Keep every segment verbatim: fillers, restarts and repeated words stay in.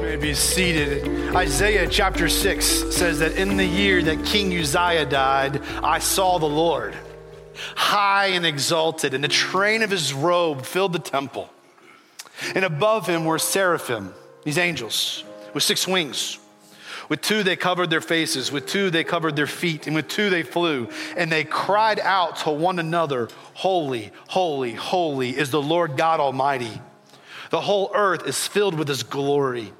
Be seated. Isaiah chapter six says that in the year that King Uzziah died, I saw the Lord high and exalted, and the train of his robe filled the temple. And above him were seraphim, these angels, with six wings. With two they covered their faces, with two they covered their feet, and with two they flew. And they cried out to one another, holy, holy, holy is the Lord God Almighty. The whole earth is filled with his glory.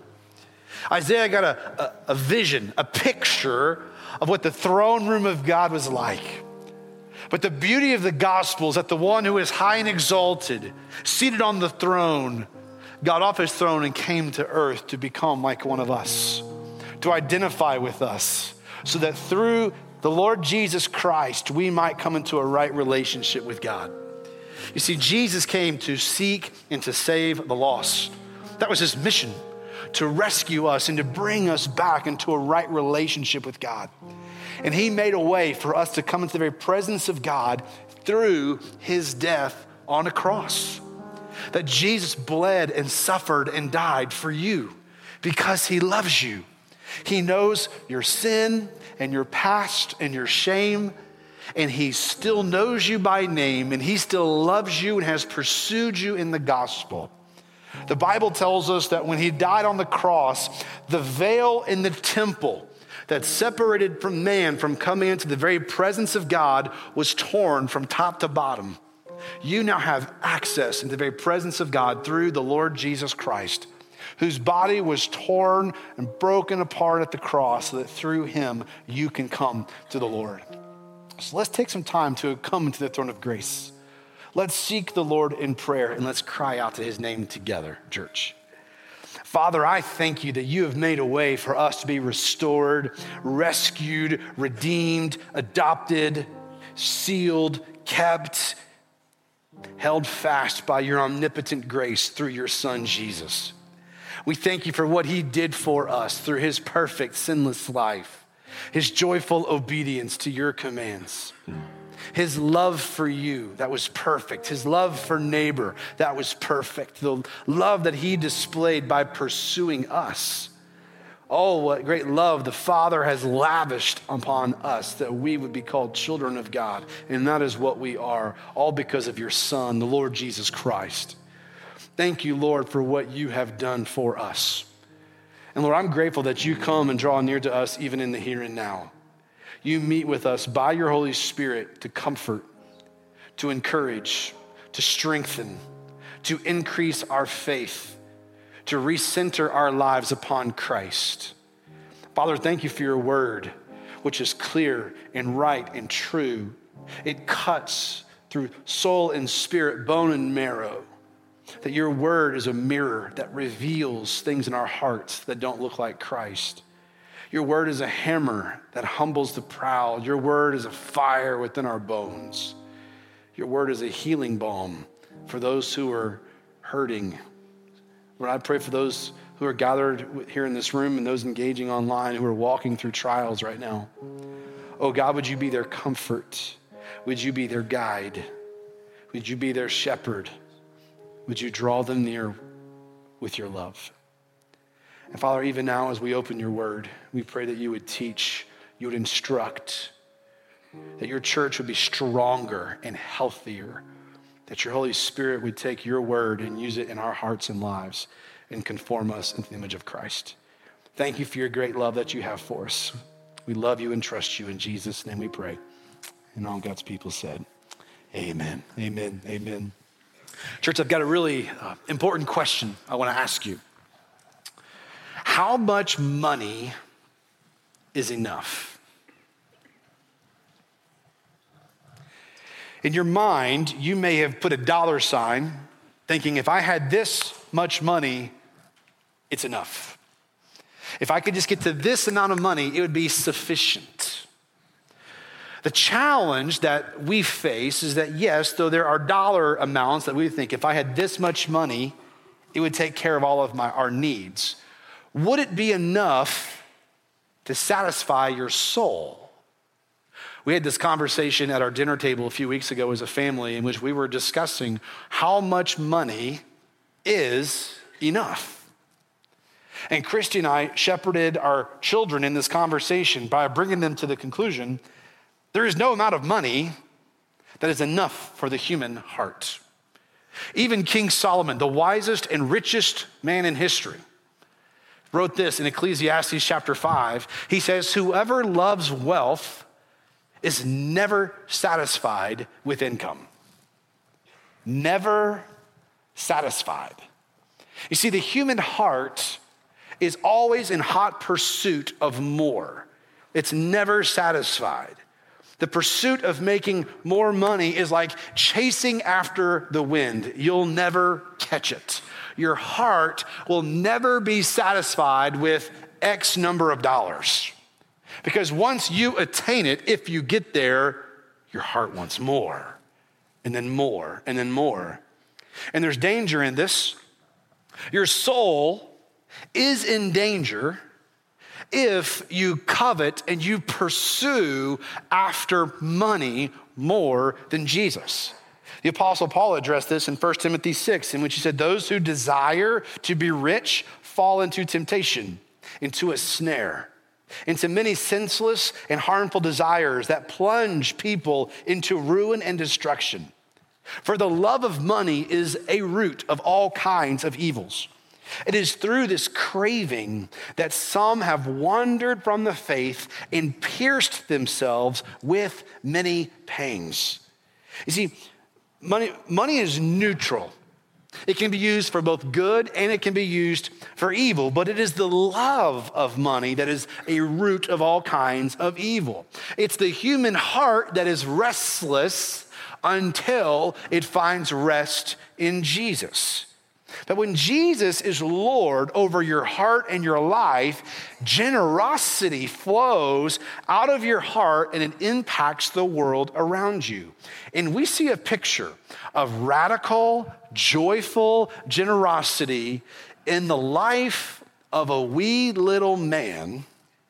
Isaiah got a, a, a vision, a picture of what the throne room of God was like. But the beauty of the gospel is that the one who is high and exalted, seated on the throne, got off his throne and came to earth to become like one of us, to identify with us, so that through the Lord Jesus Christ, we might come into a right relationship with God. You see, Jesus came to seek and to save the lost. That was his mission, to rescue us and to bring us back into a right relationship with God. And he made a way for us to come into the very presence of God through his death on a cross. That Jesus bled and suffered and died for you because he loves you. He knows your sin and your past and your shame, and he still knows you by name, and he still loves you and has pursued you in the gospel. The Bible tells us that when he died on the cross, the veil in the temple that separated from man from coming into the very presence of God was torn from top to bottom. You now have access into the very presence of God through the Lord Jesus Christ, whose body was torn and broken apart at the cross so that through him you can come to the Lord. So let's take some time to come to the throne of grace. Let's seek the Lord in prayer and let's cry out to his name together, church. Father, I thank you that you have made a way for us to be restored, rescued, redeemed, adopted, sealed, kept, held fast by your omnipotent grace through your son, Jesus. We thank you for what he did for us through his perfect, sinless life, his joyful obedience to your commands. His love for you, that was perfect. His love for neighbor, that was perfect. The love that he displayed by pursuing us. Oh, what great love the Father has lavished upon us that we would be called children of God. And that is what we are, all because of your Son, the Lord Jesus Christ. Thank you, Lord, for what you have done for us. And Lord, I'm grateful that you come and draw near to us even in the here and now. You meet with us by your Holy Spirit to comfort, to encourage, to strengthen, to increase our faith, to recenter our lives upon Christ. Father, thank you for your word, which is clear and right and true. It cuts through soul and spirit, bone and marrow. That your word is a mirror that reveals things in our hearts that don't look like Christ. Your word is a hammer that humbles the proud. Your word is a fire within our bones. Your word is a healing balm for those who are hurting. Lord, I pray for those who are gathered here in this room and those engaging online who are walking through trials right now. Oh God, would you be their comfort? Would you be their guide? Would you be their shepherd? Would you draw them near with your love? And Father, even now as we open your word, we pray that you would teach, you would instruct, that your church would be stronger and healthier, that your Holy Spirit would take your word and use it in our hearts and lives and conform us into the image of Christ. Thank you for your great love that you have for us. We love you and trust you. In Jesus' name we pray. And all God's people said, amen, amen, amen. Church, I've got a really uh, important question I want to ask you. How much money is enough? In your mind, you may have put a dollar sign thinking if I had this much money, it's enough. If I could just get to this amount of money, it would be sufficient. The challenge that we face is that yes, though there are dollar amounts that we think if I had this much money, it would take care of all of my our needs. Would it be enough to satisfy your soul? We had this conversation at our dinner table a few weeks ago as a family in which we were discussing how much money is enough. And Christy and I shepherded our children in this conversation by bringing them to the conclusion, there is no amount of money that is enough for the human heart. Even King Solomon, the wisest and richest man in history, wrote this in Ecclesiastes chapter five. He says, whoever loves wealth is never satisfied with income. Never satisfied. You see, the human heart is always in hot pursuit of more. It's never satisfied. The pursuit of making more money is like chasing after the wind. You'll never catch it. Your heart will never be satisfied with X number of dollars. Because once you attain it, if you get there, your heart wants more, and then more, and then more. And there's danger in this. Your soul is in danger if you covet and you pursue after money more than Jesus. The Apostle Paul addressed this in First Timothy six, in which he said, those who desire to be rich fall into temptation, into a snare, into many senseless and harmful desires that plunge people into ruin and destruction. For the love of money is a root of all kinds of evils. It is through this craving that some have wandered from the faith and pierced themselves with many pangs. You see, money, money is neutral. It can be used for both good and it can be used for evil, but it is the love of money that is a root of all kinds of evil. It's the human heart that is restless until it finds rest in Jesus. But when Jesus is Lord over your heart and your life, generosity flows out of your heart and it impacts the world around you. And we see a picture of radical, joyful generosity in the life of a wee little man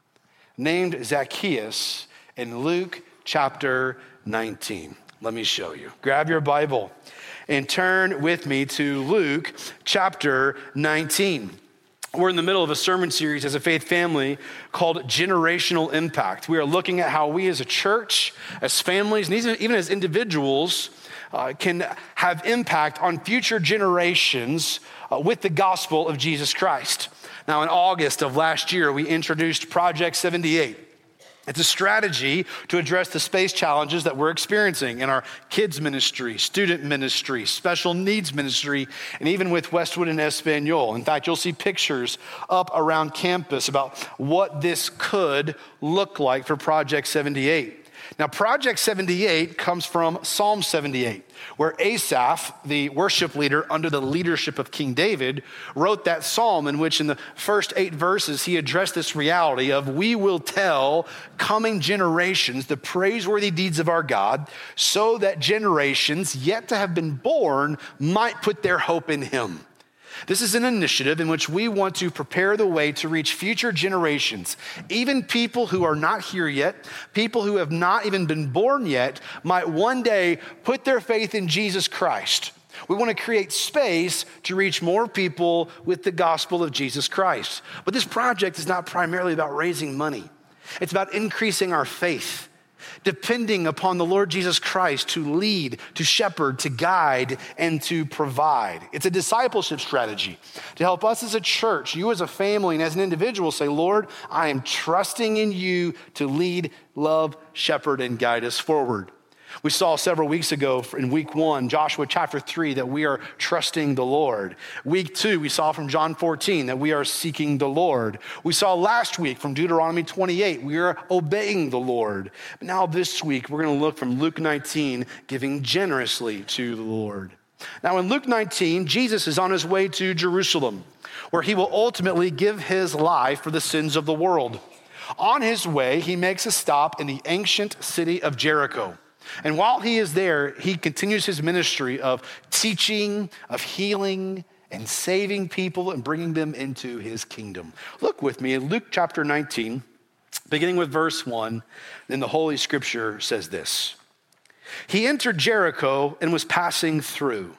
named Zacchaeus in Luke chapter nineteen. Let me show you. Grab your Bible and turn with me to Luke chapter nineteen. We're in the middle of a sermon series as a faith family called Generational Impact. We are looking at how we as a church, as families, and even as individuals uh, can have impact on future generations uh, with the gospel of Jesus Christ. Now, in August of last year, we introduced Project seventy-eight. It's a strategy to address the space challenges that we're experiencing in our kids ministry, student ministry, special needs ministry, and even with Westwood and Espanol. In fact, you'll see pictures up around campus about what this could look like for Project seventy-eight. Now, Project seventy-eight comes from Psalm seventy-eight, where Asaph, the worship leader under the leadership of King David, wrote that psalm in which in the first eight verses, he addressed this reality of we will tell coming generations the praiseworthy deeds of our God so that generations yet to have been born might put their hope in him. This is an initiative in which we want to prepare the way to reach future generations. Even people who are not here yet, people who have not even been born yet, might one day put their faith in Jesus Christ. We want to create space to reach more people with the gospel of Jesus Christ. But this project is not primarily about raising money. It's about increasing our faith, depending upon the Lord Jesus Christ to lead, to shepherd, to guide, and to provide. It's a discipleship strategy to help us as a church, you as a family, and as an individual say, Lord, I am trusting in you to lead, love, shepherd, and guide us forward. We saw several weeks ago in week one, Joshua chapter three, that we are trusting the Lord. Week two, we saw from John fourteen that we are seeking the Lord. We saw last week from Deuteronomy twenty-eight, we are obeying the Lord. But now this week, we're going to look from Luke nineteen, giving generously to the Lord. Now in Luke nineteen, Jesus is on his way to Jerusalem, where he will ultimately give his life for the sins of the world. On his way, he makes a stop in the ancient city of Jericho. And while he is there, he continues his ministry of teaching, of healing, and saving people and bringing them into his kingdom. Look with me in Luke chapter nineteen, beginning with verse one, then the Holy Scripture says this. He entered Jericho and was passing through.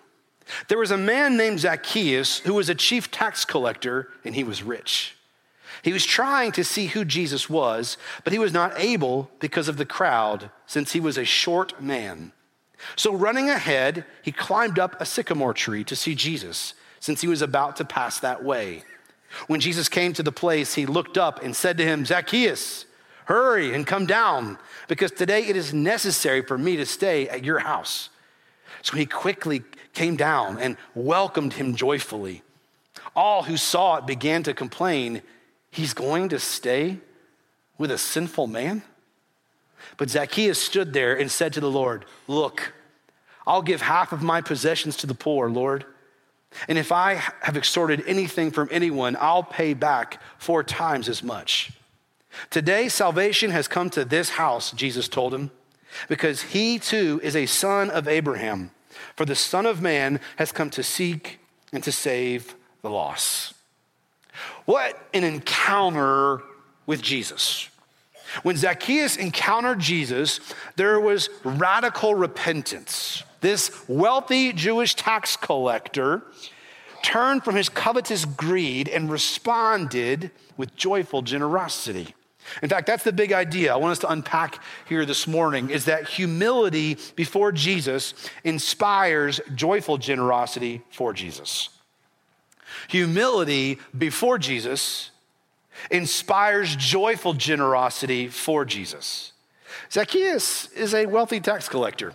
There was a man named Zacchaeus who was a chief tax collector, and he was rich. He was trying to see who Jesus was, but he was not able because of the crowd, since he was a short man. So running ahead, he climbed up a sycamore tree to see Jesus, since he was about to pass that way. When Jesus came to the place, he looked up and said to him, "Zacchaeus, hurry and come down, because today it is necessary for me to stay at your house." So he quickly came down and welcomed him joyfully. All who saw it began to complain, "He's going to stay with a sinful man?" But Zacchaeus stood there and said to the Lord, "Look, I'll give half of my possessions to the poor, Lord. And if I have extorted anything from anyone, I'll pay back four times as much." "Today, salvation has come to this house," Jesus told him, "because he too is a son of Abraham. For the Son of Man has come to seek and to save the lost." What an encounter with Jesus. When Zacchaeus encountered Jesus, there was radical repentance. This wealthy Jewish tax collector turned from his covetous greed and responded with joyful generosity. In fact, that's the big idea I want us to unpack here this morning, is that humility before Jesus inspires joyful generosity for Jesus. Humility before Jesus inspires joyful generosity for Jesus. Zacchaeus is a wealthy tax collector.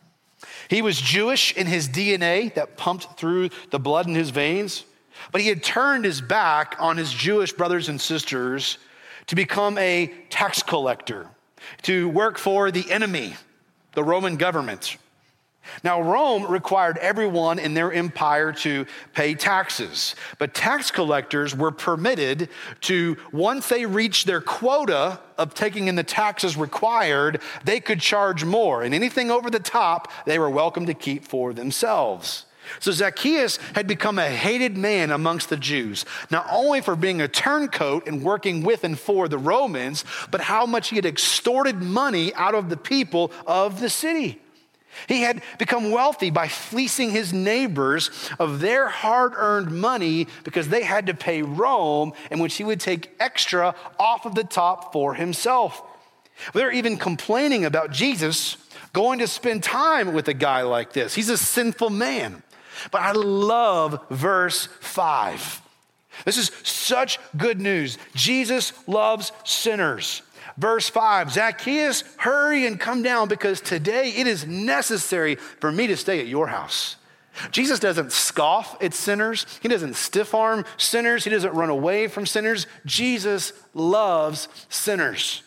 He was Jewish in his D N A that pumped through the blood in his veins, but he had turned his back on his Jewish brothers and sisters to become a tax collector, to work for the enemy, the Roman government. Now, Rome required everyone in their empire to pay taxes, but tax collectors were permitted to, once they reached their quota of taking in the taxes required, they could charge more, and anything over the top, they were welcome to keep for themselves. So Zacchaeus had become a hated man amongst the Jews, not only for being a turncoat and working with and for the Romans, but how much he had extorted money out of the people of the city. He had become wealthy by fleecing his neighbors of their hard-earned money because they had to pay Rome, in which he would take extra off of the top for himself. They're even complaining about Jesus going to spend time with a guy like this. He's a sinful man. But I love verse five. This is such good news. Jesus loves sinners. Verse five, "Zacchaeus, hurry and come down, because today it is necessary for me to stay at your house." Jesus doesn't scoff at sinners. He doesn't stiff-arm sinners. He doesn't run away from sinners. Jesus loves sinners.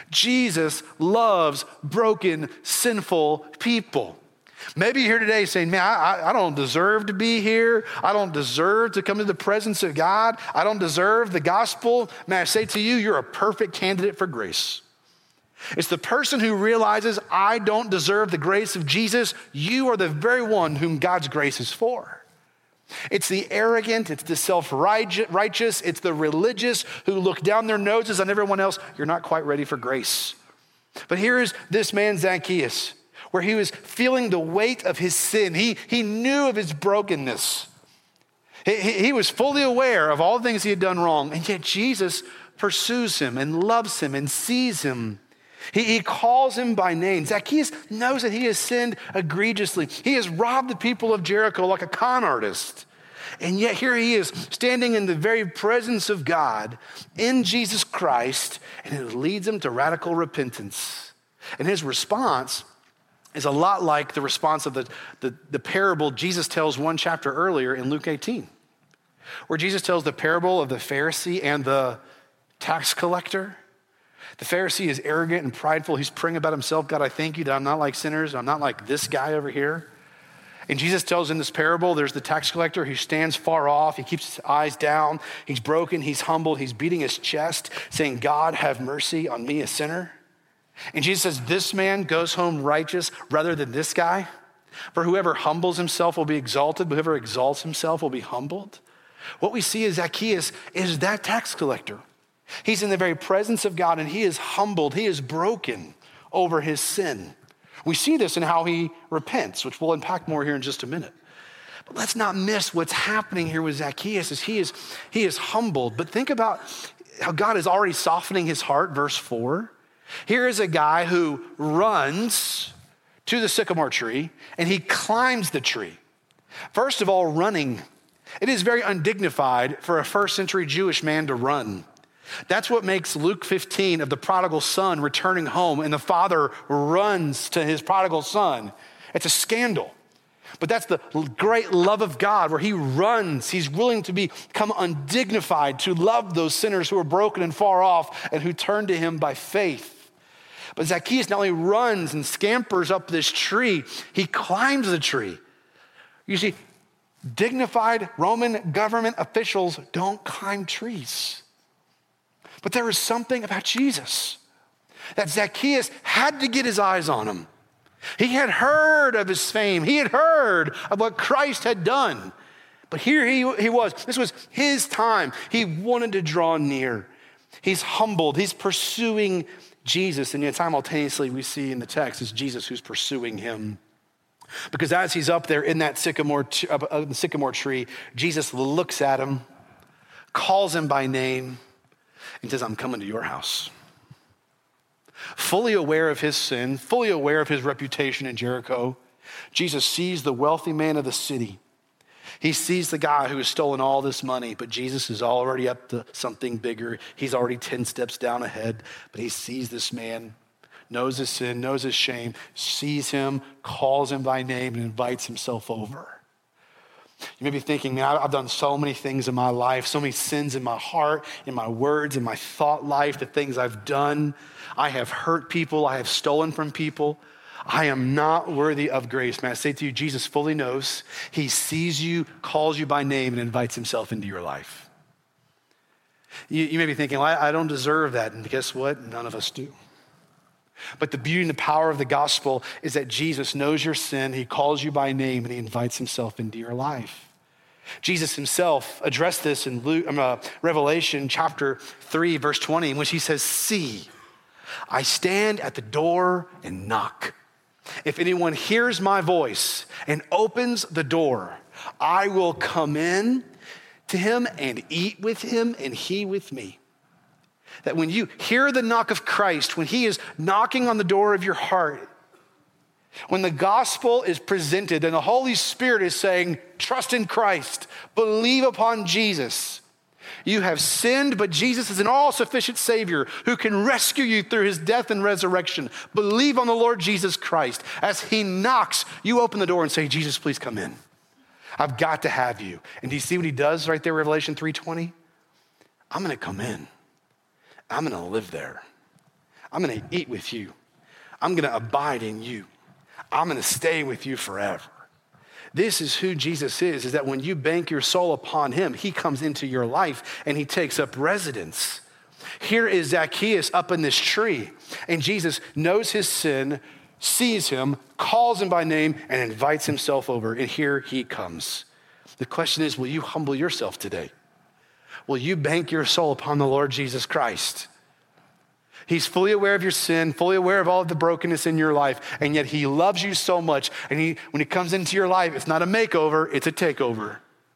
Jesus loves broken, sinful people. Maybe you're here today saying, "Man, I, I don't deserve to be here. I don't deserve to come to the presence of God. I don't deserve the gospel." May I say to you, you're a perfect candidate for grace. It's the person who realizes, I don't deserve the grace of Jesus. You are the very one whom God's grace is for. It's the arrogant, it's the self-righteous, it's the religious who look down their noses on everyone else. You're not quite ready for grace. But here is this man Zacchaeus, where he was feeling the weight of his sin. He, he knew of his brokenness. He, he, he was fully aware of all the things he had done wrong, and yet Jesus pursues him and loves him and sees him. He, he calls him by name. Zacchaeus knows that he has sinned egregiously. He has robbed the people of Jericho like a con artist. And yet here he is, standing in the very presence of God in Jesus Christ, and it leads him to radical repentance. And his response is a lot like the response of the, the, the parable Jesus tells one chapter earlier in Luke eighteen, where Jesus tells the parable of the Pharisee and the tax collector. The Pharisee is arrogant and prideful. He's praying about himself. "God, I thank you that I'm not like sinners. I'm not like this guy over here." And Jesus tells in this parable, there's the tax collector who stands far off. He keeps his eyes down. He's broken. He's humbled. He's beating his chest, saying, "God, have mercy on me, a sinner." And Jesus says, this man goes home righteous rather than this guy. For whoever humbles himself will be exalted, but whoever exalts himself will be humbled. What we see is Zacchaeus is that tax collector. He's in the very presence of God, and he is humbled. He is broken over his sin. We see this in how he repents, which we'll unpack more here in just a minute. But let's not miss what's happening here with Zacchaeus is he is, he is humbled. But think about how God is already softening his heart, verse four. Here is a guy who runs to the sycamore tree and he climbs the tree. First of all, running. It is very undignified for a first century Jewish man to run. That's what makes Luke fifteen of the prodigal son returning home and the father runs to his prodigal son. It's a scandal. But that's the great love of God where he runs. He's willing to become undignified, to love those sinners who are broken and far off and who turn to him by faith. But Zacchaeus not only runs and scampers up this tree, he climbs the tree. You see, dignified Roman government officials don't climb trees. But there is something about Jesus that Zacchaeus had to get his eyes on him. He had heard of his fame. He had heard of what Christ had done. But here he, he was. This was his time. He wanted to draw near. He's humbled. He's pursuing Jesus. And yet simultaneously we see in the text it's Jesus who's pursuing him. Because as he's up there in that sycamore, t- uh, the sycamore tree, Jesus looks at him, calls him by name, and says, I'm coming to your house. Fully aware of his sin, fully aware of his reputation in Jericho, Jesus sees the wealthy man of the city. He sees the guy who has stolen all this money, but Jesus is already up to something bigger. He's already ten steps down ahead, but he sees this man, knows his sin, knows his shame, sees him, calls him by name, and invites himself over. You may be thinking, man, I've done so many things in my life, so many sins in my heart, in my words, in my thought life, the things I've done. I have hurt people. I have stolen from people. I am not worthy of grace. May I say to you, Jesus fully knows. He sees you, calls you by name, and invites himself into your life. You, you may be thinking, well, I, I don't deserve that. And guess what? None of us do. But the beauty and the power of the gospel is that Jesus knows your sin. He calls you by name and he invites himself into your life. Jesus himself addressed this in Luke, uh, Revelation chapter three, verse twenty, in which he says, see, I stand at the door and knock. If anyone hears my voice and opens the door, I will come in to him and eat with him and he with me. That when you hear the knock of Christ, when he is knocking on the door of your heart, when the gospel is presented and the Holy Spirit is saying, trust in Christ, believe upon Jesus. You have sinned, but Jesus is an all-sufficient Savior who can rescue you through his death and resurrection. Believe on the Lord Jesus Christ. As he knocks, you open the door and say, Jesus, please come in. I've got to have you. And do you see what he does right there, Revelation three twenty? I'm going to come in. I'm going to live there. I'm going to eat with you. I'm going to abide in you. I'm going to stay with you forever. This is who Jesus is, is that when you bank your soul upon him, he comes into your life and he takes up residence. Here is Zacchaeus up in this tree, and Jesus knows his sin, sees him, calls him by name, and invites himself over, and here he comes. The question is, will you humble yourself today? Will you bank your soul upon the Lord Jesus Christ? He's fully aware of your sin, fully aware of all of the brokenness in your life, and yet he loves you so much. And he, when he comes into your life, it's not a makeover, it's a takeover.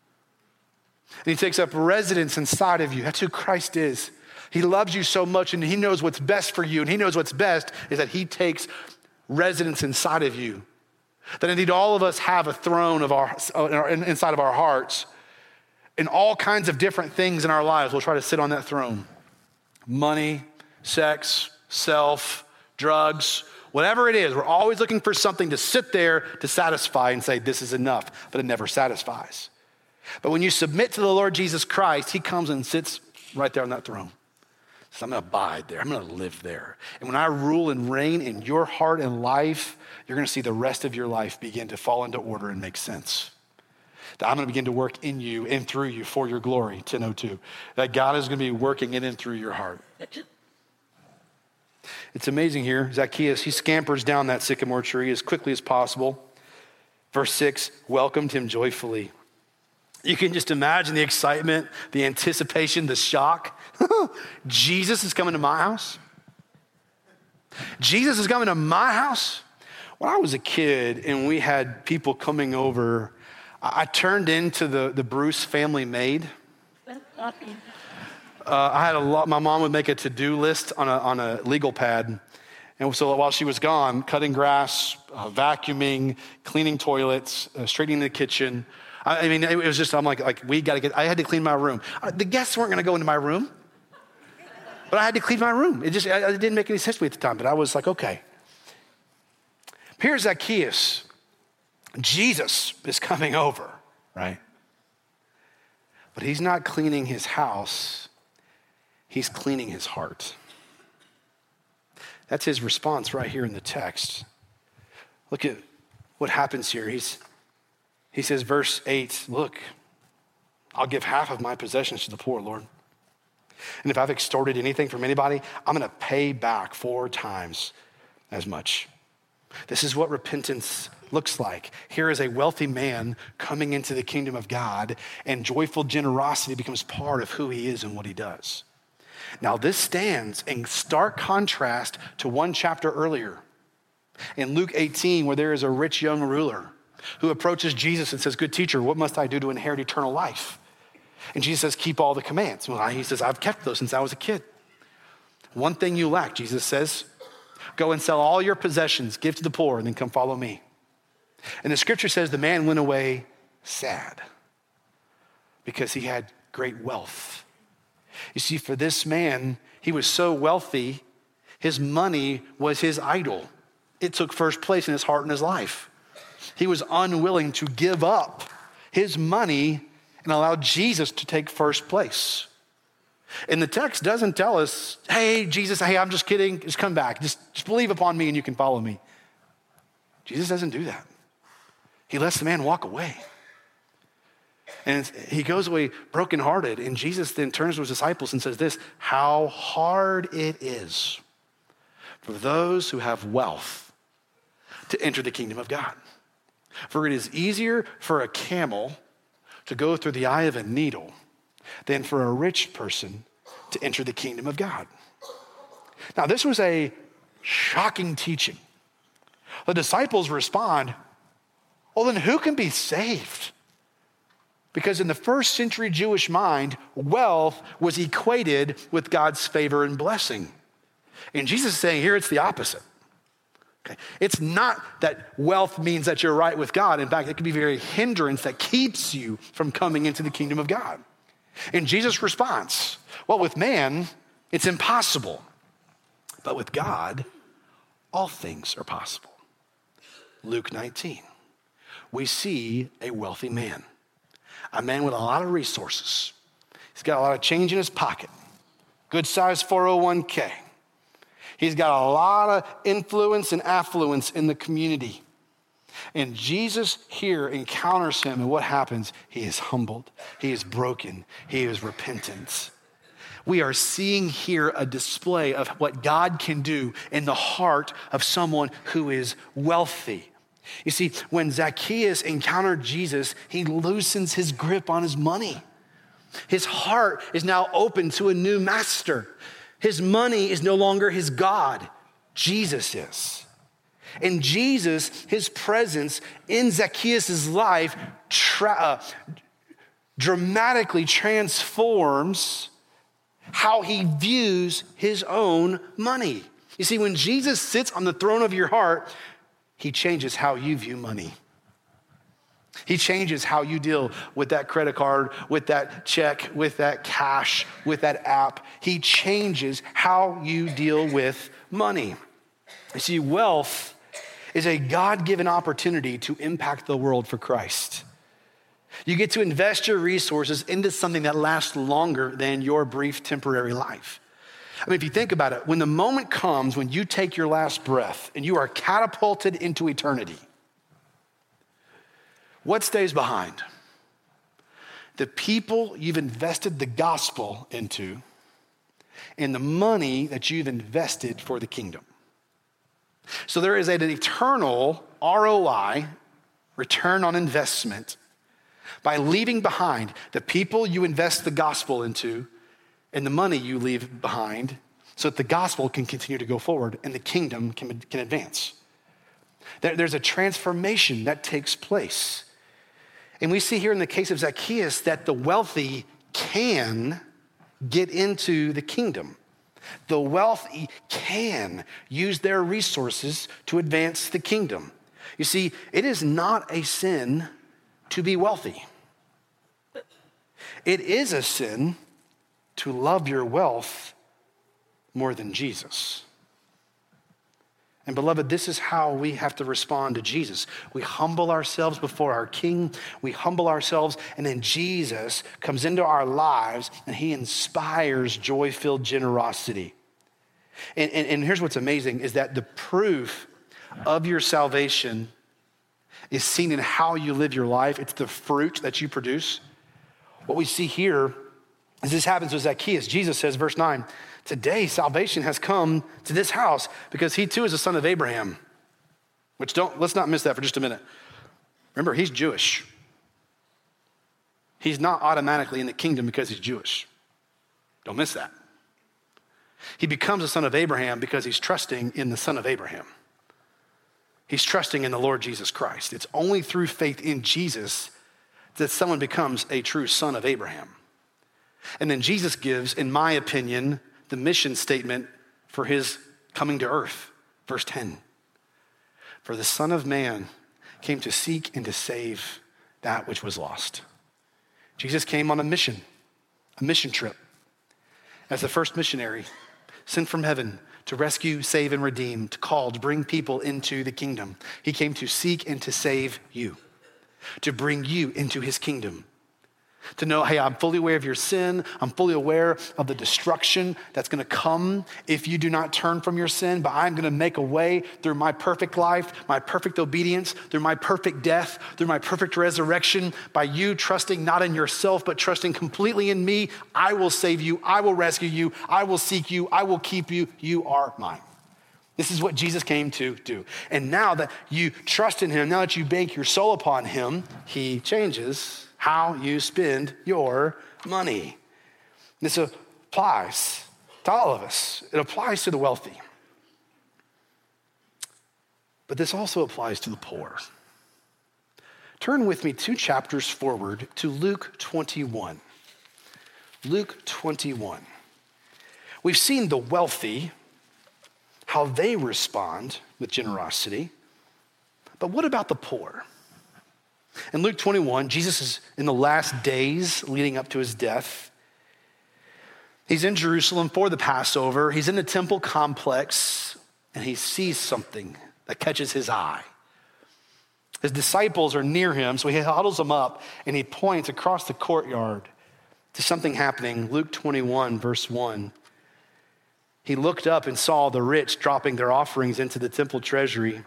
And he takes up residence inside of you. That's who Christ is. He loves you so much, and he knows what's best for you. And he knows what's best is that he takes residence inside of you. That indeed all of us have a throne of our, inside of our hearts. And all kinds of different things in our lives will try to sit on that throne. Money, sex, self, drugs, whatever it is. We're always looking for something to sit there to satisfy and say, this is enough, but it never satisfies. But when you submit to the Lord Jesus Christ, he comes and sits right there on that throne. So I'm going to abide there. I'm going to live there. And when I rule and reign in your heart and life, you're going to see the rest of your life begin to fall into order and make sense. That I'm going to begin to work in you and through you for your glory, ten oh two. That God is going to be working in and through your heart. It's amazing here. Zacchaeus, he scampers down that sycamore tree as quickly as possible. Verse six, welcomed him joyfully. You can just imagine the excitement, the anticipation, the shock. Jesus is coming to my house. Jesus is coming to my house. When I was a kid and we had people coming over, I, I turned into the, the Bruce family maid. Uh, I had a lot, my mom would make a to-do list on a, on a legal pad. And so while she was gone, cutting grass, uh, vacuuming, cleaning toilets, uh, straightening the kitchen. I, I mean, it was just, I'm like, like we got to get, I had to clean my room. Uh, the guests weren't going to go into my room, but I had to clean my room. It just, it didn't make any sense to me at the time, but I was like, okay. Here's Zacchaeus. Jesus is coming over, right? But he's not cleaning his house. He's cleaning his heart. That's his response right here in the text. Look at what happens here. He's, he says, verse eight, look, I'll give half of my possessions to the poor, Lord. And if I've extorted anything from anybody, I'm going to pay back four times as much. This is what repentance looks like. Here is a wealthy man coming into the kingdom of God, and joyful generosity becomes part of who he is and what he does. Now, this stands in stark contrast to one chapter earlier in Luke eighteen, where there is a rich young ruler who approaches Jesus and says, good teacher, what must I do to inherit eternal life? And Jesus says, keep all the commands. Well, he says, I've kept those since I was a kid. One thing you lack, Jesus says, go and sell all your possessions, give to the poor, and then come follow me. And the scripture says the man went away sad because he had great wealth. You see, for this man, he was so wealthy, his money was his idol. It took first place in his heart and his life. He was unwilling to give up his money and allow Jesus to take first place. And the text doesn't tell us, hey, Jesus, hey, I'm just kidding. Just come back. Just, just believe upon me and you can follow me. Jesus doesn't do that. He lets the man walk away. And he goes away brokenhearted. And Jesus then turns to his disciples and says this, how hard it is for those who have wealth to enter the kingdom of God. For it is easier for a camel to go through the eye of a needle than for a rich person to enter the kingdom of God. Now, this was a shocking teaching. The disciples respond, well, then who can be saved? Because in the first century Jewish mind, wealth was equated with God's favor and blessing. And Jesus is saying here it's the opposite. Okay? It's not that wealth means that you're right with God. In fact, it can be a very hindrance that keeps you from coming into the kingdom of God. And Jesus responds, well, with man, it's impossible. But with God, all things are possible. Luke nineteen, we see a wealthy man, a man with a lot of resources. He's got a lot of change in his pocket, good size four oh one k. He's got a lot of influence and affluence in the community. And Jesus here encounters him, and what happens? He is humbled. He is broken. He is repentant. We are seeing here a display of what God can do in the heart of someone who is wealthy. You see, when Zacchaeus encountered Jesus, he loosens his grip on his money. His heart is now open to a new master. His money is no longer his God. Jesus is. And Jesus, his presence in Zacchaeus' life tra- uh, dramatically transforms how he views his own money. You see, when Jesus sits on the throne of your heart, he changes how you view money. He changes how you deal with that credit card, with that check, with that cash, with that app. He changes how you deal with money. You see, wealth is a God-given opportunity to impact the world for Christ. You get to invest your resources into something that lasts longer than your brief temporary life. I mean, if you think about it, when the moment comes when you take your last breath and you are catapulted into eternity, what stays behind? The people you've invested the gospel into and the money that you've invested for the kingdom. So there is an eternal R O I, return on investment, by leaving behind the people you invest the gospel into and the money you leave behind so that the gospel can continue to go forward and the kingdom can, can advance. There, there's a transformation that takes place. And we see here in the case of Zacchaeus that the wealthy can get into the kingdom. The wealthy can use their resources to advance the kingdom. You see, it is not a sin to be wealthy. It is a sin to love your wealth more than Jesus. And beloved, this is how we have to respond to Jesus. We humble ourselves before our King. We humble ourselves, and then Jesus comes into our lives, and he inspires joy-filled generosity. And, and, and here's what's amazing, is that the proof of your salvation is seen in how you live your life. It's the fruit that you produce. What we see here is this happens with Zacchaeus. Jesus says, verse nine, today salvation has come to this house because he too is a son of Abraham. Which don't, let's not miss that for just a minute. Remember, he's Jewish. He's not automatically in the kingdom because he's Jewish. Don't miss that. He becomes a son of Abraham because he's trusting in the son of Abraham. He's trusting in the Lord Jesus Christ. It's only through faith in Jesus that someone becomes a true son of Abraham. And then Jesus gives, in my opinion, the mission statement for his coming to earth. Verse ten, for the Son of Man came to seek and to save that which was lost. Jesus came on a mission, a mission trip, as the first missionary sent from heaven to rescue, save, and redeem, to call, to bring people into the kingdom. He came to seek and to save you, to bring you into his kingdom. To know, hey, I'm fully aware of your sin. I'm fully aware of the destruction that's going to come if you do not turn from your sin, but I'm going to make a way through my perfect life, my perfect obedience, through my perfect death, through my perfect resurrection. By you trusting not in yourself, but trusting completely in me, I will save you. I will rescue you. I will seek you. I will keep you. You are mine. This is what Jesus came to do. And now that you trust in him, now that you bank your soul upon him, he changes how you spend your money. This applies to all of us. It applies to the wealthy. But this also applies to the poor. Turn with me two chapters forward to Luke twenty-one. Luke twenty-one. We've seen the wealthy, how they respond with generosity. But what about the poor? In Luke twenty-one, Jesus is in the last days leading up to his death. He's in Jerusalem for the Passover. He's in the temple complex, and he sees something that catches his eye. His disciples are near him, so he huddles them up, and he points across the courtyard to something happening. Luke twenty-one, verse one. He looked up and saw the rich dropping their offerings into the temple treasury.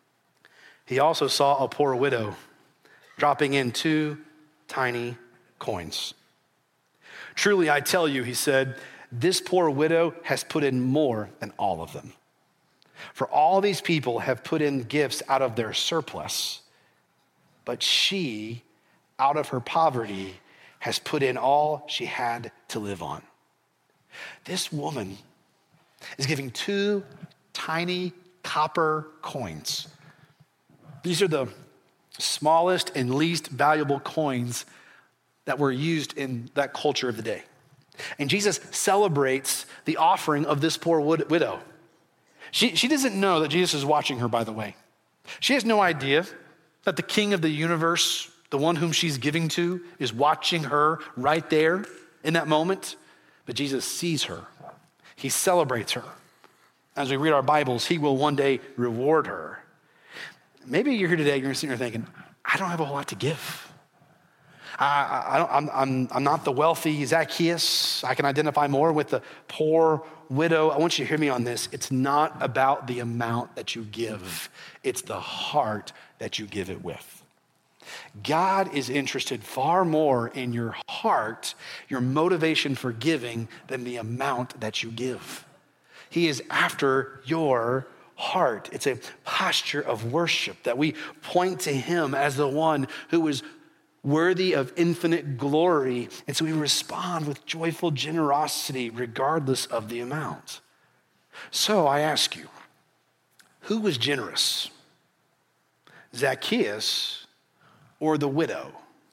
He also saw a poor widow dropping in two tiny coins. Truly, I tell you, he said, this poor widow has put in more than all of them. For all these people have put in gifts out of their surplus, but she, out of her poverty, has put in all she had to live on. This woman is giving two tiny copper coins. These are the smallest and least valuable coins that were used in that culture of the day. And Jesus celebrates the offering of this poor widow. She, she doesn't know that Jesus is watching her, by the way. She has no idea that the King of the universe, the one whom she's giving to, is watching her right there in that moment. But Jesus sees her. He celebrates her. As we read our Bibles, he will one day reward her. Maybe you're here today, you're sitting here thinking, I don't have a whole lot to give. I, I, I don't, I'm, I'm, I'm not the wealthy Zacchaeus. I can identify more with the poor widow. I want you to hear me on this. It's not about the amount that you give. It's the heart that you give it with. God is interested far more in your heart, your motivation for giving, than the amount that you give. He is after your heart. It's a posture of worship that we point to him as the one who is worthy of infinite glory. And so we respond with joyful generosity regardless of the amount. So I ask you, who was generous? Zacchaeus or the widow?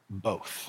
both.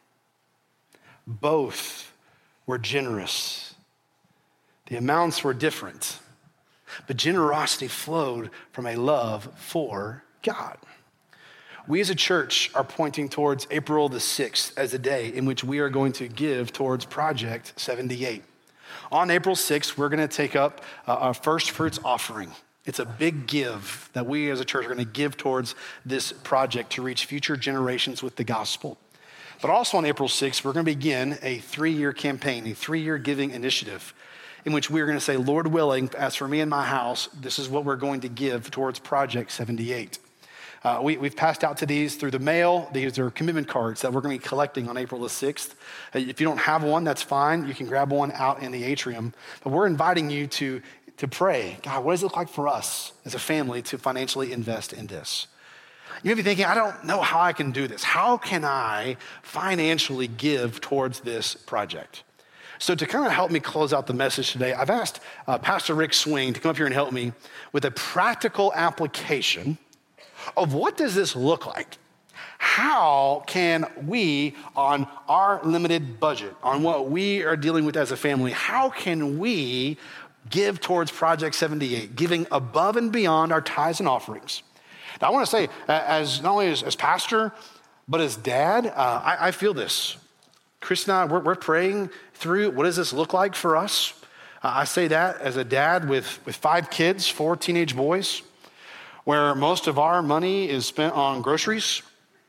Both were generous. The amounts were different, but generosity flowed from a love for God. We as a church are pointing towards April the sixth as a day in which we are going to give towards Project seventy-eight. On April sixth, we're going to take up uh, our first fruits offering. It's a big give that we as a church are going to give towards this project to reach future generations with the gospel. But also on April sixth, we're going to begin a three-year campaign, a three-year giving initiative in which we're going to say, Lord willing, as for me and my house, this is what we're going to give towards Project seventy-eight. Uh, we, we've passed out to these through the mail. These are commitment cards that we're going to be collecting on April the sixth. Uh, if you don't have one, that's fine. You can grab one out in the atrium. But we're inviting you to, to pray, God, what does it look like for us as a family to financially invest in this? You may be thinking, I don't know how I can do this. How can I financially give towards this project? So to kind of help me close out the message today, I've asked uh, Pastor Rick Swing to come up here and help me with a practical application of what does this look like? How can we, on our limited budget, on what we are dealing with as a family, how can we give towards Project seventy-eight, giving above and beyond our tithes and offerings? Now, I want to say, as not only as, as pastor, but as dad, uh, I, I feel this. Chris and I, we're, we're praying through what does this look like for us? Uh, I say that as a dad with, with five kids, four teenage boys, where most of our money is spent on groceries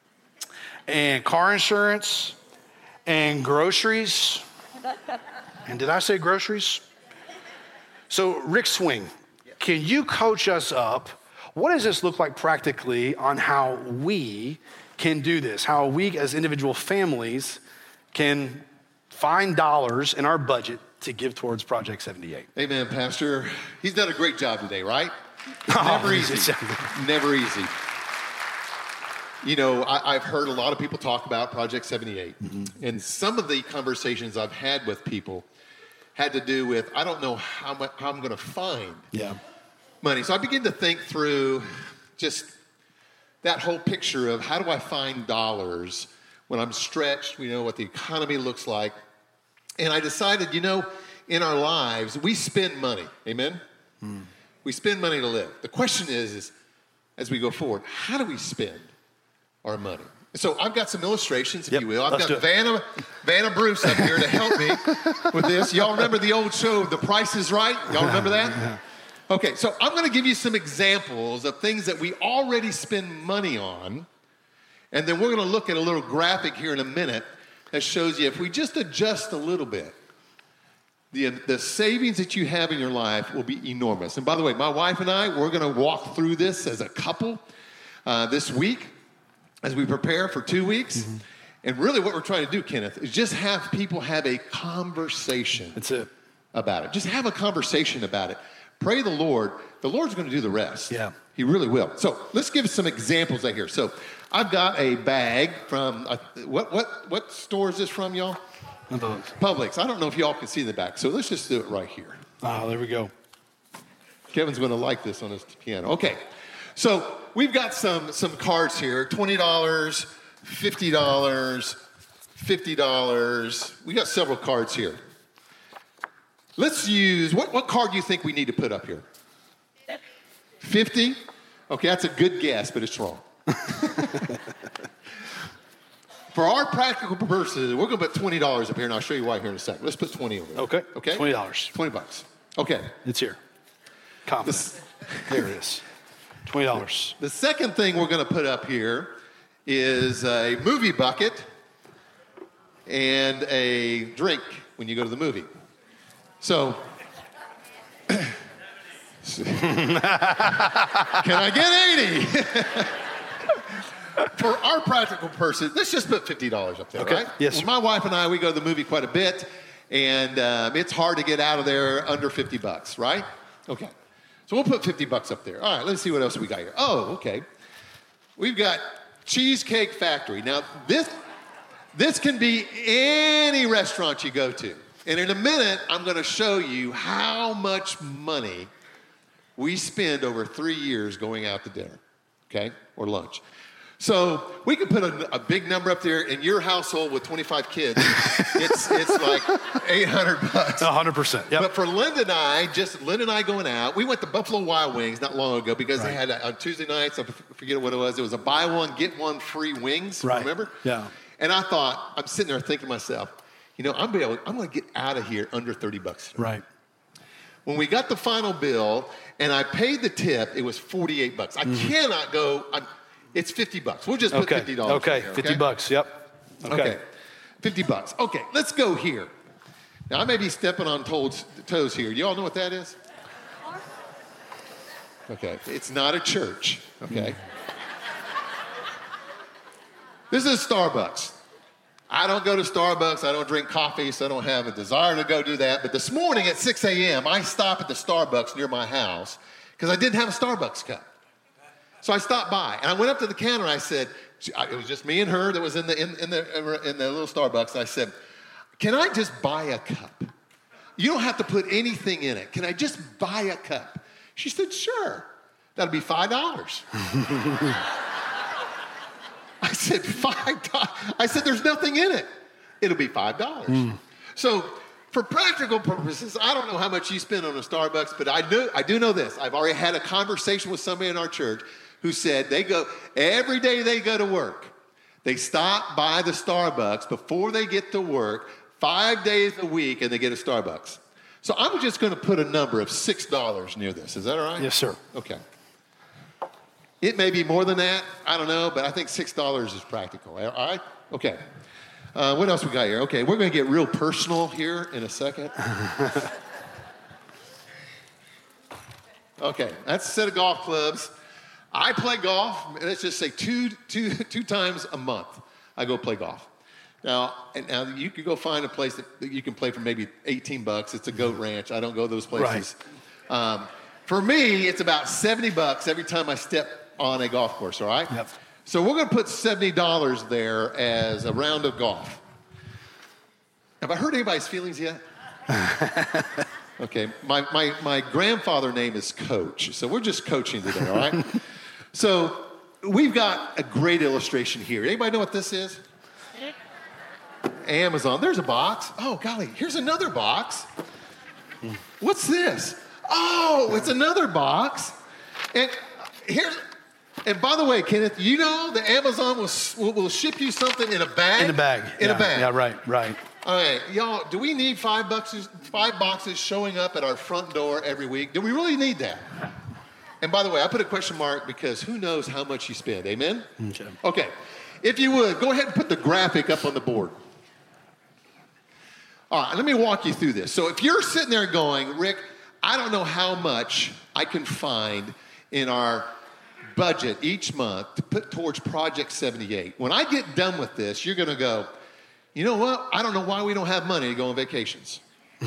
and car insurance and groceries. And did I say groceries? So Rick Swing, can you coach us up? What does this look like practically on how we can do this? How we as individual families can find dollars in our budget to give towards Project seventy-eight? Amen, Pastor. He's done a great job today, right? Oh, Never easy. Never easy. You know, I, I've heard a lot of people talk about Project seventy-eight. Mm-hmm. And some of the conversations I've had with people had to do with, I don't know how, much, how I'm going to find yeah. money. So I began to think through just that whole picture of how do I find dollars when I'm stretched, we know what the economy looks like. And I decided, you know, in our lives, we spend money. Amen? Mm. We spend money to live. The question is, is, as we go forward, how do we spend our money? So I've got some illustrations, if yep, you will. I've got do it. Vanna, Vanna Bruce up here to help me with this. Y'all remember the old show, The Price is Right? Y'all remember that? Okay, so I'm going to give you some examples of things that we already spend money on. And then we're going to look at a little graphic here in a minute that shows you if we just adjust a little bit, The, the savings that you have in your life will be enormous. And by the way, my wife and I, we're going to walk through this as a couple uh, this week as we prepare for two weeks. Mm-hmm. And really what we're trying to do, Kenneth, is just have people have a conversation That's it. about it. Just have a conversation about it. Pray the Lord. The Lord's going to do the rest. Yeah. He really will. So let's give some examples right here. So I've got a bag from, uh, what, what, what store is this from, y'all? Publix. I don't know if y'all can see the back, so let's just do it right here. Oh, there we go. Kevin's going to like this on his piano. Okay, so we've got some some cards here, twenty dollars, fifty dollars, fifty dollars. We got several cards here. Let's use, what, what card do you think we need to put up here? fifty? Okay, that's a good guess, but it's wrong. For our practical purposes, we're going to put twenty dollars up here, and I'll show you why here in a second. Let's put twenty over there. Okay. Okay? twenty dollars. twenty bucks. Okay. It's here. Confident. There it is. twenty dollars. The second thing we're going to put up here is a movie bucket and a drink when you go to the movie. So, can I get eighty? For our practical person, let's just put fifty dollars up there, okay. right? Yes. Well, my wife and I, we go to the movie quite a bit, and um, it's hard to get out of there under fifty bucks, right? Okay. So we'll put fifty bucks up there. All right, let's see what else we got here. Oh, okay. We've got Cheesecake Factory. Now, this, this can be any restaurant you go to. And in a minute, I'm going to show you how much money we spend over three years going out to dinner, okay, or lunch. So we can put a, a big number up there in your household with twenty-five kids. it's it's like eight hundred bucks. one hundred percent. Yep. But for Linda and I, just Linda and I going out, we went to Buffalo Wild Wings not long ago because right. they had a, on Tuesday nights, I forget what it was. It was a buy one, get one free wings. Right. Remember? Yeah. And I thought, I'm sitting there thinking to myself, you know, I'm, able, I'm going to get out of here under thirty bucks. Right. When we got the final bill and I paid the tip, it was forty-eight bucks. I mm-hmm. cannot go. I'm, It's fifty bucks. We'll just put okay. fifty dollars. Okay, here, fifty bucks. Yep. Okay. okay, fifty bucks. Okay, let's go here. Now I may be stepping on toes, toes here. You all know what that is? Okay, it's not a church. Okay. This is Starbucks. I don't go to Starbucks. I don't drink coffee, so I don't have a desire to go do that. But this morning at six a.m., I stopped at the Starbucks near my house because I didn't have a Starbucks cup. So I stopped by, and I went up to the counter, and I said, it was just me and her that was in the, in, in the, in the little Starbucks, and I said, can I just buy a cup? You don't have to put anything in it. Can I just buy a cup? She said, sure. That'll be five dollars. I said, five dollars? I said, there's nothing in it. It'll be five dollars. Mm. So for practical purposes, I don't know how much you spend on a Starbucks, but I do, I do know this. I've already had a conversation with somebody in our church who said they go, every day they go to work, they stop by the Starbucks before they get to work five days a week and they get a Starbucks. So I'm just going to put a number of six dollars near this. Is that all right? Yes, sir. Okay. It may be more than that. I don't know, but I think six dollars is practical. All right? Okay. Uh, what else we got here? Okay, we're going to get real personal here in a second. Okay, that's a set of golf clubs. I play golf, let's just say two, two, two times a month I go play golf. Now, and now you could go find a place that, that you can play for maybe eighteen bucks. It's a goat ranch. I don't go to those places. Right. Um, for me, it's about seventy bucks every time I step on a golf course, all right? Yep. So we're going to put seventy dollars there as a round of golf. Have I hurt anybody's feelings yet? Okay, my, my, my grandfather name is Coach, so we're just coaching today, all right? So we've got a great illustration here. Anybody know what this is? Amazon. There's a box. Oh, golly, here's another box. What's this? Oh, it's another box. And here's, and by the way, Kenneth, you know that Amazon will, will ship you something in a bag? In a bag. In yeah, a bag. Yeah, right, right. All right, y'all, do we need five boxes, five boxes showing up at our front door every week? Do we really need that? And by the way, I put a question mark because who knows how much you spend, amen? Okay. Okay, if you would, go ahead and put the graphic up on the board. All right, let me walk you through this. So if you're sitting there going, Rick, I don't know how much I can find in our budget each month to put towards Project seventy-eight. When I get done with this, you're going to go, you know what? I don't know why we don't have money to go on vacations.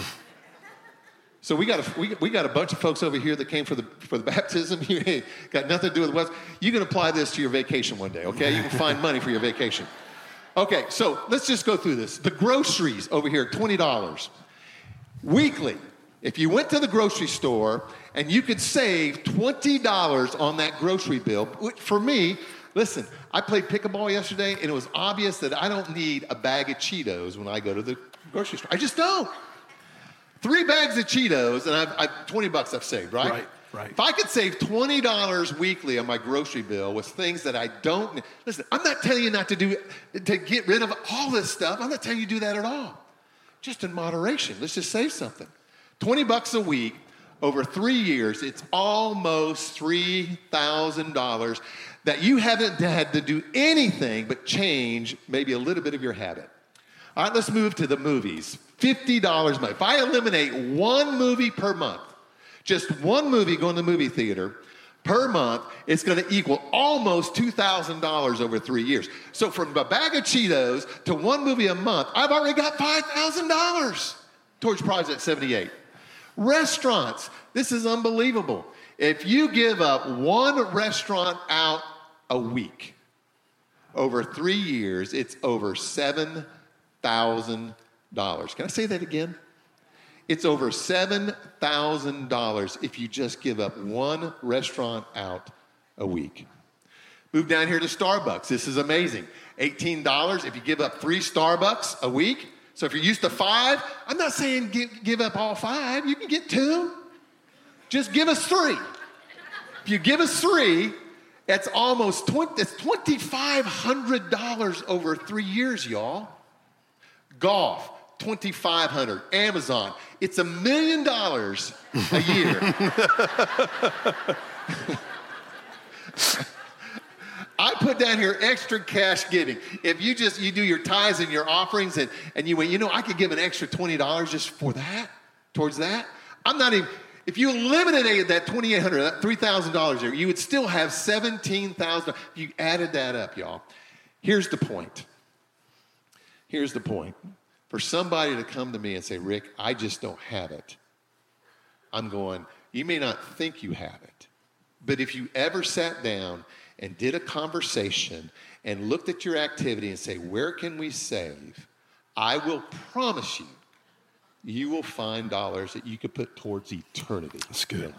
So we got a we, we got a bunch of folks over here that came for the for the baptism. You got nothing to do with the West. You can apply this to your vacation one day, okay? You can find money for your vacation. Okay, so let's just go through this. The groceries over here, twenty dollars. Weekly, if you went to the grocery store and you could save twenty dollars on that grocery bill, which for me, listen, I played pickleball yesterday, and it was obvious that I don't need a bag of Cheetos when I go to the grocery store. I just don't. Three bags of Cheetos, and I've, I've twenty bucks I've saved, right? Right, right. If I could save twenty dollars weekly on my grocery bill with things that I don't need. Listen, I'm not telling you not to do, to get rid of all this stuff. I'm not telling you to do that at all. Just in moderation. Let's just save something. twenty bucks a week over three years, it's almost three thousand dollars that you haven't had to do anything but change maybe a little bit of your habit. All right, let's move to the movies. fifty dollars a month. If I eliminate one movie per month, just one movie going to the movie theater per month, it's going to equal almost two thousand dollars over three years. So from a bag of Cheetos to one movie a month, I've already got five thousand dollars towards Project seventy-eight. Restaurants. This is unbelievable. If you give up one restaurant out a week, over three years, it's over seven thousand dollars. Can I say that again? It's over seven thousand dollars if you just give up one restaurant out a week. Move down here to Starbucks. This is amazing. eighteen dollars if you give up three Starbucks a week. So if you're used to five, I'm not saying give, give up all five. You can get two. Just give us three. If you give us three, it's almost twenty, it's twenty-five hundred dollars over three years, y'all. Golf, twenty-five hundred dollars. Amazon, it's a million dollars a year. I put down here extra cash giving. If you just, you do your tithes and your offerings and, and you went, you know, I could give an extra twenty dollars just for that, towards that. I'm not even, if you eliminated that twenty-eight hundred dollars, that three thousand dollars there, you would still have seventeen thousand dollars. You added that up, y'all. Here's the point. Here's the point. For somebody to come to me and say, Rick, I just don't have it. I'm going, you may not think you have it, but if you ever sat down and did a conversation and looked at your activity and say, where can we save? I will promise you, you will find dollars that you could put towards eternity. That's good.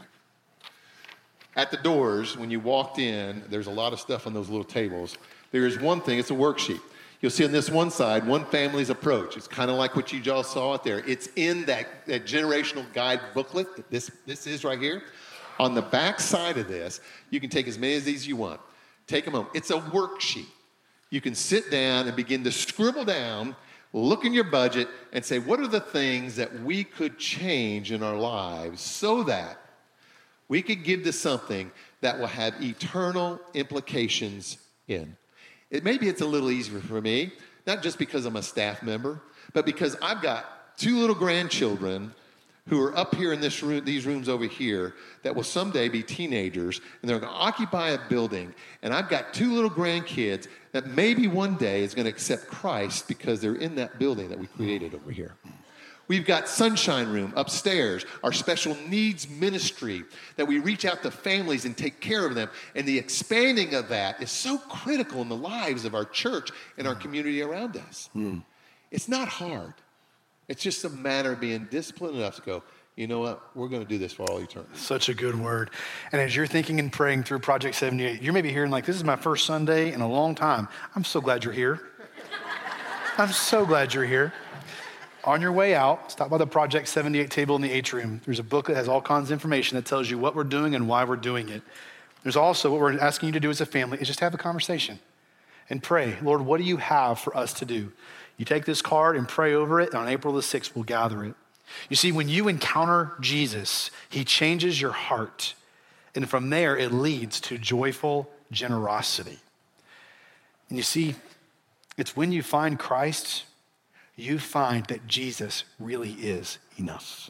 At the doors, when you walked in, there's a lot of stuff on those little tables. There is one thing, it's a worksheet. You'll see on this one side, one family's approach. It's kind of like what you just saw out there. It's in that, that generational guide booklet that this, this is right here. On the back side of this, you can take as many of these you want. Take them home. It's a worksheet. You can sit down and begin to scribble down, look in your budget, and say, what are the things that we could change in our lives so that we could give to something that will have eternal implications in. It, maybe it's a little easier for me, not just because I'm a staff member, but because I've got two little grandchildren who are up here in this room, these rooms over here, that will someday be teenagers, and they're going to occupy a building. And I've got two little grandkids that maybe one day is going to accept Christ because they're in that building that we created over here. We've got Sunshine Room upstairs, our special needs ministry, that we reach out to families and take care of them. And the expanding of that is so critical in the lives of our church and our community around us. Mm. It's not hard. It's just a matter of being disciplined enough to go, you know what, we're going to do this for all eternity. Such a good word. And as you're thinking and praying through Project seventy-eight, you're maybe hearing like, this is my first Sunday in a long time. I'm so glad you're here. I'm so glad you're here. On your way out, stop by the Project seventy-eight table in the atrium. There's a book that has all kinds of information that tells you what we're doing and why we're doing it. There's also what we're asking you to do as a family is just have a conversation and pray. Lord, what do you have for us to do? You take this card and pray over it, and on April the sixth, we'll gather it. You see, when you encounter Jesus, he changes your heart. And from there, it leads to joyful generosity. And you see, it's when you find Christ, you find that Jesus really is enough.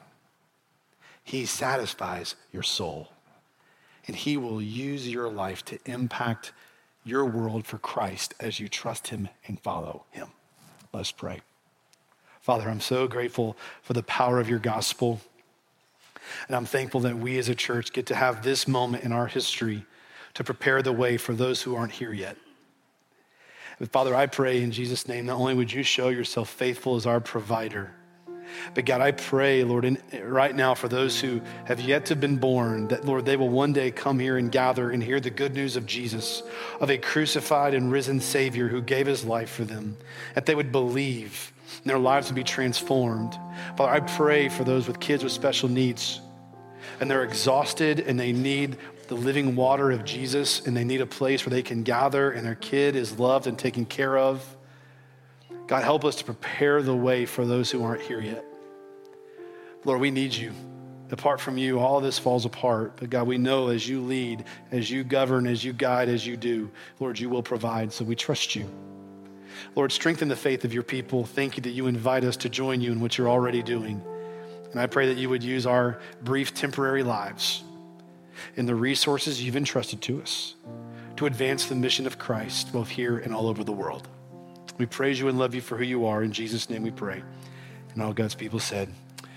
He satisfies your soul, and he will use your life to impact your world for Christ as you trust him and follow him. Let's pray. Father, I'm so grateful for the power of your gospel, and I'm thankful that we as a church get to have this moment in our history to prepare the way for those who aren't here yet. But Father, I pray in Jesus' name, not only would you show yourself faithful as our provider, but God, I pray, Lord, in, right now for those who have yet to have been born, that, Lord, they will one day come here and gather and hear the good news of Jesus, of a crucified and risen Savior who gave his life for them, that they would believe and their lives would be transformed. Father, I pray for those with kids with special needs, and they're exhausted and they need the living water of Jesus, and they need a place where they can gather and their kid is loved and taken care of. God, help us to prepare the way for those who aren't here yet. Lord, we need you. Apart from you, all of this falls apart. But God, we know as you lead, as you govern, as you guide, as you do, Lord, you will provide. So we trust you. Lord, strengthen the faith of your people. Thank you that you invite us to join you in what you're already doing. And I pray that you would use our brief temporary lives and the resources you've entrusted to us to advance the mission of Christ, both here and all over the world. We praise you and love you for who you are. In Jesus' name we pray. And all God's people said,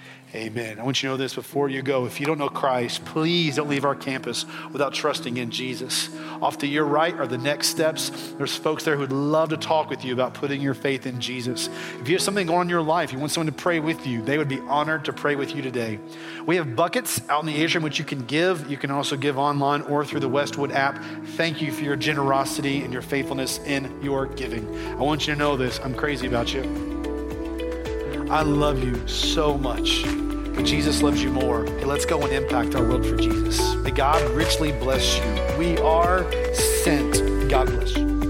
Amen. I want you to know this before you go. If you don't know Christ, please don't leave our campus without trusting in Jesus. Off to your right are the next steps. There's folks there who'd love to talk with you about putting your faith in Jesus. If you have something going on in your life, you want someone to pray with you, they would be honored to pray with you today. We have buckets out in the atrium which you can give. You can also give online or through the Westwood app. Thank you for your generosity and your faithfulness in your giving. I want you to know this. I'm crazy about you. I love you so much, but Jesus loves you more. Hey, let's go and impact our world for Jesus. May God richly bless you. We are sent. God bless you.